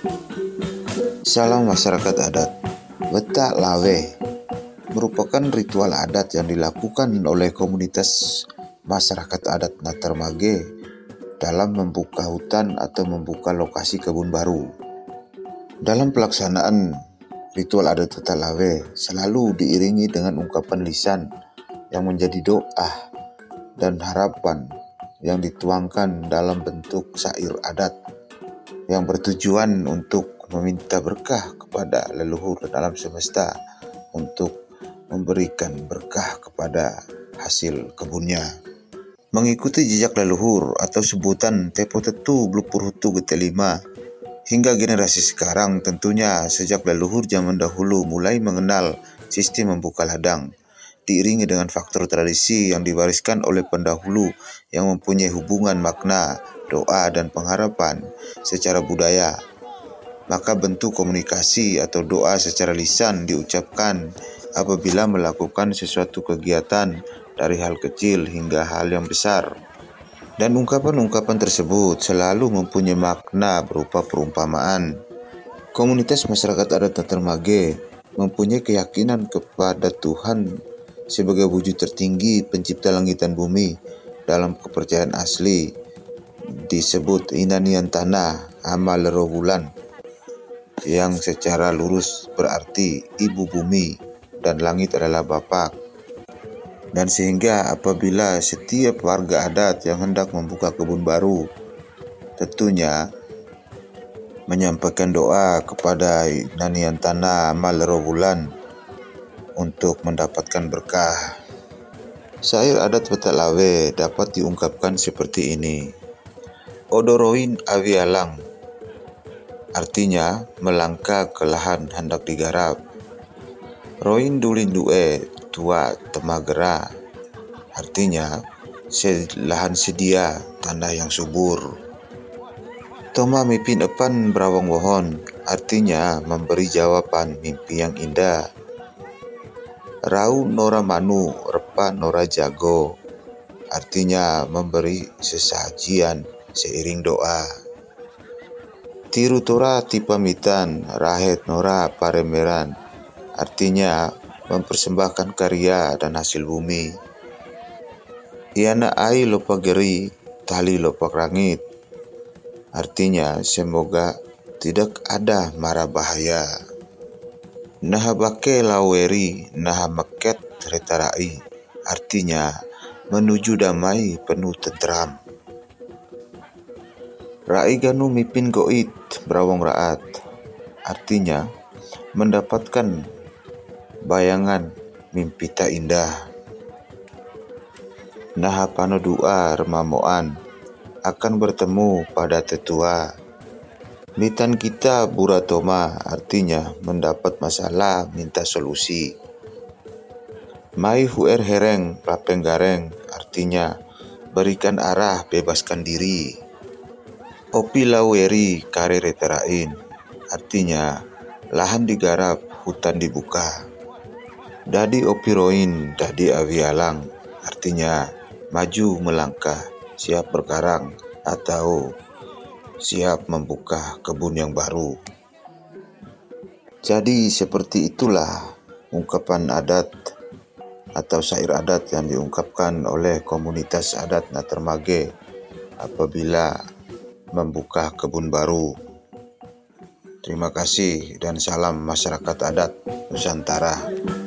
Salam masyarakat adat. Betak Lawe merupakan ritual adat yang dilakukan oleh komunitas masyarakat adat Natar Mage dalam membuka hutan atau membuka lokasi kebun baru. Dalam pelaksanaan ritual adat Betak Lawe selalu diiringi dengan ungkapan lisan yang menjadi doa dan harapan yang dituangkan dalam bentuk syair adat yang bertujuan untuk meminta berkah kepada leluhur dalam semesta untuk memberikan berkah kepada hasil kebunnya. Mengikuti jejak leluhur atau sebutan Tepo Tetu Blupur Hutu Getelima hingga generasi sekarang, tentunya sejak leluhur zaman dahulu mulai mengenal sistem membuka ladang, diiringi dengan faktor tradisi yang diwariskan oleh pendahulu yang mempunyai hubungan makna, doa dan pengharapan secara budaya. Maka bentuk komunikasi atau doa secara lisan diucapkan apabila melakukan sesuatu kegiatan dari hal kecil hingga hal yang besar. Dan ungkapan-ungkapan tersebut selalu mempunyai makna berupa perumpamaan. Komunitas masyarakat adat Natar Mage mempunyai keyakinan kepada Tuhan sebagai wujud tertinggi pencipta langit dan bumi. Dalam kepercayaan asli disebut Inanian Tanah Ama Lero Bulan, yang secara lurus berarti ibu bumi dan langit adalah bapak. Dan sehingga apabila setiap warga adat yang hendak membuka kebun baru tentunya menyampaikan doa kepada Inanian Tanah Ama Lero Bulan untuk mendapatkan berkah. Syair adat Betak Lawe dapat diungkapkan seperti ini. Odoroin awialang, artinya melangkah ke lahan hendak digarap. Roin dulindue tua temagera, artinya lahan sedia, tanah yang subur. Toma mipin epan berawang wohon, artinya memberi jawaban mimpi yang indah. Rau nora manu repa nora jago, artinya memberi sesajian seiring doa. Tiru tora tipamitan rahet nora paremeran, artinya mempersembahkan karya dan hasil bumi. Iana ai lopak geri tali lopak rangit, artinya semoga tidak ada mara bahaya. Naha bake laweri naha meket retarai, artinya menuju damai penuh tentram. Rai ganu mipin goit berawang raat, artinya mendapatkan bayangan mimpi tak indah. Naha pano dua remamoan akan bertemu pada tetua. Mitan kita buratoma, artinya mendapat masalah minta solusi. Mai huer hereng lapeng gareng, artinya berikan arah bebaskan diri. Opi laweri kare reterain, artinya lahan digarap hutan dibuka. Dadi opiroin dadi awialang, artinya maju melangkah siap berkarang atau siap membuka kebun yang baru. Jadi seperti itulah ungkapan adat atau syair adat yang diungkapkan oleh komunitas adat Natar Mage apabila membuka kebun baru. Terima kasih dan salam masyarakat adat Nusantara.